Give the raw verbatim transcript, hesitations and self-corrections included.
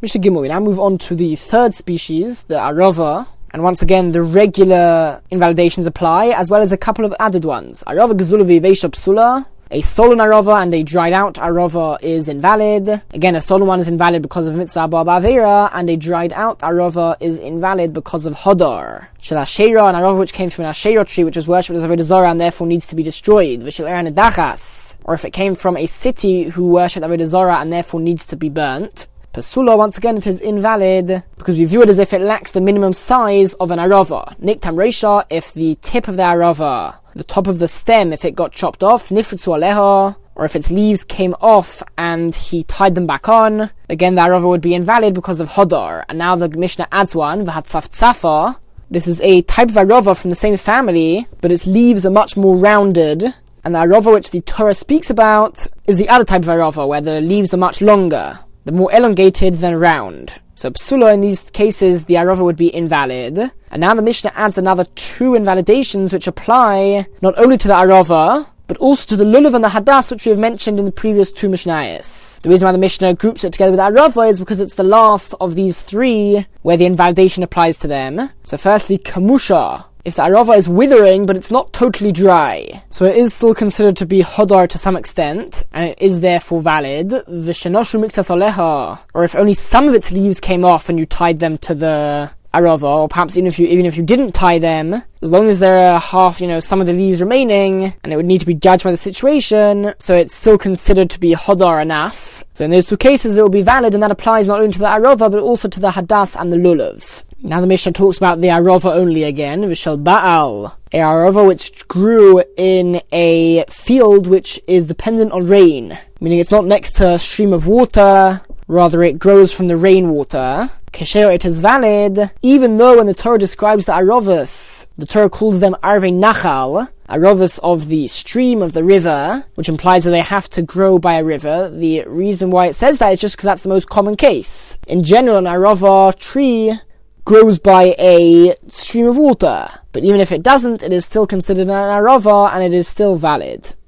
Mishnah Gimel, we now move on to the third species, the Arava. And once again, the regular invalidations apply, as well as a couple of added ones. Arava Gezula V'Veisha Psula. A stolen Arava and a dried out Arava is invalid. Again, a stolen one is invalid because of Mitzvah Ba'Avera, and a dried out Arava is invalid because of Hodor. Shel Asherah, an Arava which came from an Asherah tree, which was worshipped as a Avodah Zarah and therefore needs to be destroyed. V'shel Eran Edachas, or if it came from a city who worshipped Avodah Zarah and therefore needs to be burnt. Pasula, once again, it is invalid because we view it as if it lacks the minimum size of an Arava. Niktam Reisha, if the tip of the Arava, the top of the stem, if it got chopped off, Nifritzu Aleha, or if its leaves came off and he tied them back on, again the Arava would be invalid because of Hodor. And now the Mishnah adds one, V'hatzafzafa. This is a type of Arava from the same family, but its leaves are much more rounded. And the Arava which the Torah speaks about is the other type of Arava, where the leaves are much longer. They're more elongated than round. So psula, in these cases, the Arava would be invalid. And now the Mishnah adds another two invalidations which apply not only to the Arava, but also to the Lulav and the Hadas, which we have mentioned in the previous two Mishnayos. The reason why the Mishnah groups it together with Arava is because it's the last of these three where the invalidation applies to them. So firstly, Kamusha. If the Arava is withering, but it's not totally dry, so it is still considered to be Hodar to some extent, and it is therefore valid. V'shenoshu miktas aleha, or if only some of its leaves came off and you tied them to the Arava, or perhaps even if you even if you didn't tie them, as long as there are half, you know, some of the leaves remaining, and it would need to be judged by the situation, so it's still considered to be Hodar enough. So in those two cases it will be valid, and that applies not only to the Arava, but also to the Hadas and the Lulav. Now the Mishnah talks about the Arava only again, V'shel Ba'al, a Arava which grew in a field which is dependent on rain, meaning it's not next to a stream of water, rather it grows from the rainwater. Kesher, it is valid, even though when the Torah describes the Aravas, the Torah calls them Arvei Nachal, Aravas of the stream, of the river, which implies that they have to grow by a river. The reason why it says that is just because that's the most common case. In general, an Arava tree grows by a stream of water, but even if it doesn't, it is still considered an Arava and it is still valid.